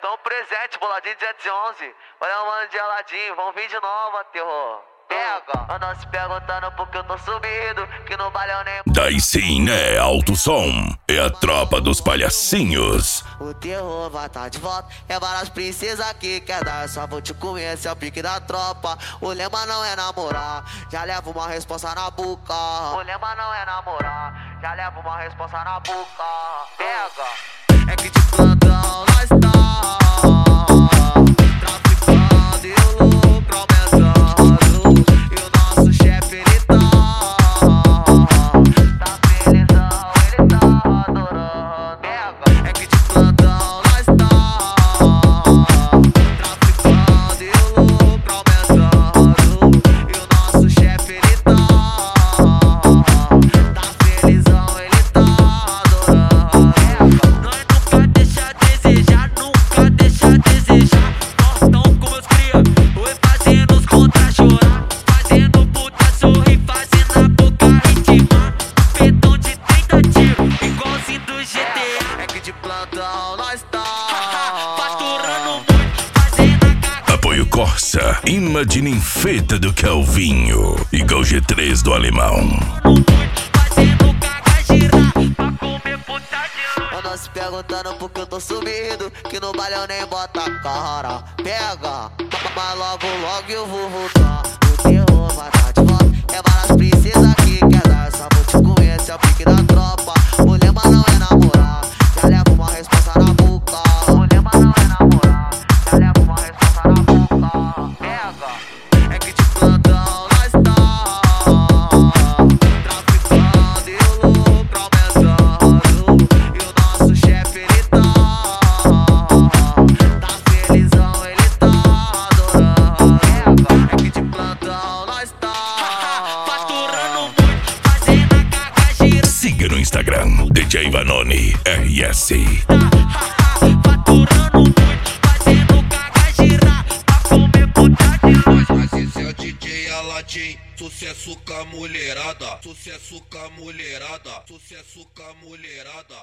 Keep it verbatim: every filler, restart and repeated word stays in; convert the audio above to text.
Tão presente, boladinho de sete onze. Olha o mano de geladinho, vão vir de novo, terror. Pega, andam se perguntando porque eu tô subido, que no baile eu nem... Daí sim, né? Alto som. É a tropa dos palhacinhos. O terror vai tá de volta. É várias princesas que quer dar. Eu só vou te comer, esse é o pique da tropa. O lema não é namorar, já levo uma responsa na boca. O lema não é namorar, já levo uma responsa na boca. Pega, é que de plantão nós tá traficando e o lucro aumentando. E o nosso chefe ele tá tá felizão, ele tá adorando. Pega, é que de plantão nós tá traficando e o lucro aumentando. E o nosso chefe ele tá tá felizão, ele tá adorando. Nós nunca deixa a desejar, nunca deixa a desejar. Nós tão com meus cria, oi fazendo os contra chorar, fazendo puta sorrir, fazendo a boca ritmar. Pedão de trinta tiros, igualzinho do G T A. É que de plantão nós tá faturando muito, fazendo a caga. Apoio Corsa, Imagine Feta do Calvinho. Igual G três do Alemão. Fazendo caga girar, pra comer puta de luz. Andam se perguntando porque eu tô sumido, que no baile eu nem bota a cara. Pega, mas logo logo eu vou voltar. O terror vai tá de volta. É várias princesas que quer dar. Eu só vou te comer, esse é o pique da tropa. O lema não é namorar, já levo uma responsa na boca. O lema não é namorar, já levo uma responsa na boca. Pega, é que de plantão nós tá traficando e o lucro aumentando. E o nosso chefe ele tá tá felizão, ele tá adorando. É que de plantão nós tá faturando muito, fazendo a caga girar. Siga no Instagram, D J Vanoni R S. Faturando muito, fazendo caga girar, pra comer puta de luz. Mas esse é o D J Aladim, sucesso com a mulherada, sucesso com a mulherada, sucesso com a mulherada.